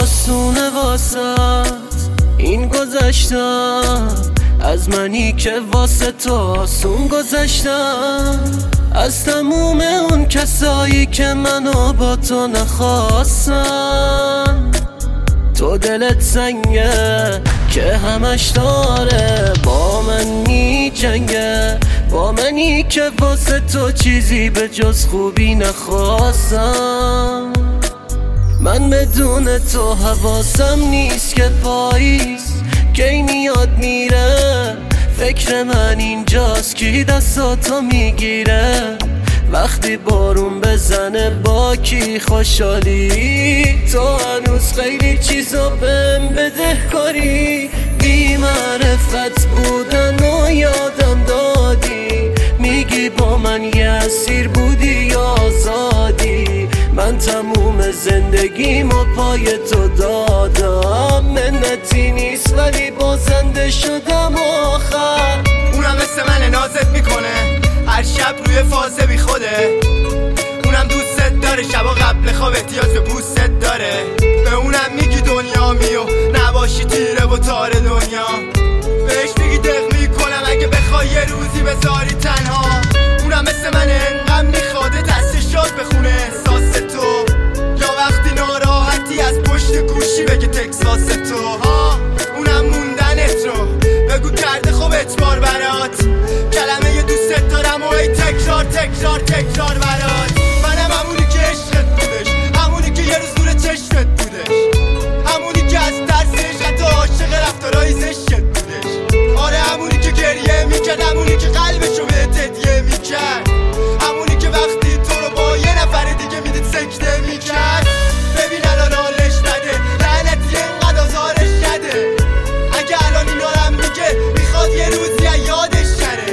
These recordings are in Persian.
آسونه واسط این گذشتم، از منی که واسه تو آسون گذشتم، از تموم اون کسایی که منو با تو نخواستن. تو دلت سنگه که همش داره با من میجنگه، با منی که واسه تو چیزی به جز خوبی نخواستم. من بدون تو حواسم نیست که پاییز کی میاد میره، فکر من اینجاست کی دستاتو میگیره، وقتی بارون بزنه با کی خوشحالی. تو هنوز خیلی چیزا بهم بدهکاری، بی معرفت بودن و یادم دادی، میگی با من یه اسیر بودی یا آزادی. من تموم زندگیم و پای تو دادم، منتی نیست ولی بازنده شدم آخر. اونم مثل من نازت میکنه هر شب روی فازه بی خوده، اونم دوستت داره شبا قبل خواب احتیاج به پوستت داره. به اونم میگی دنیا میو نباشی تیره و تار دنیا، بهش میگی دق میکنم اگه بخوای یه روزی بذاری تنها. اونم مثل من انقم میخواده دستشات بخونه احساس تو، یا وقتی ناراحتی از پشت گوشی بگه تکساس تو. اونم موندنت رو بگو کرده خوب اجبار برات، کلمه دوست دارم و ای تکرار تکرار تکرار برات. منم همونی که عشقت بودش، همونی که یه روز دور چشمت بودش، همونی که از ترسش حتی عاشق رفتارهای زشتت بودش. آره همونی که گریه میکرد، همونی که قلبشو بهت هدیه میکرد، همونی که وقتی تو رو با یه نفر دیگه میدید سکته میکرد. ببین الان حالش نده، لعنتی اینقدر آزارش نده، اگه الان اینا رو هم میگه میخواد یه روزی یادش نره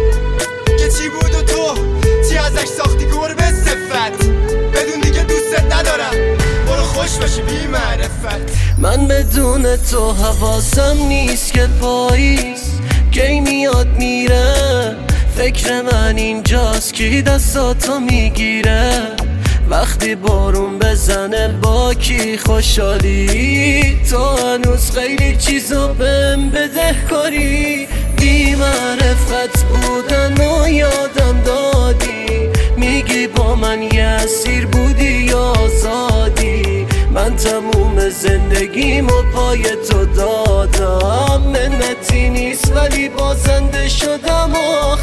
که چی بود و تو چی ازش ساختی گربه صفت. بدون دیگه دوستت ندارم، برو خوش باشی بی معرفت. من بدون تو حواسم نیست که پاییز کی میاد میره، فکر من اینجاست کی دستاتو میگیره، وقتی بارون بزنه با کی خوشحالی. تو هنوز خیلی چیزا بهم بدهکاری، بی معرفت بودن و یادم دادی، میگی با من یه اسیر بودی یا آزادی. من تموم زندگیم و پای تو دادم، منتی نیست ولی بازنده شدم.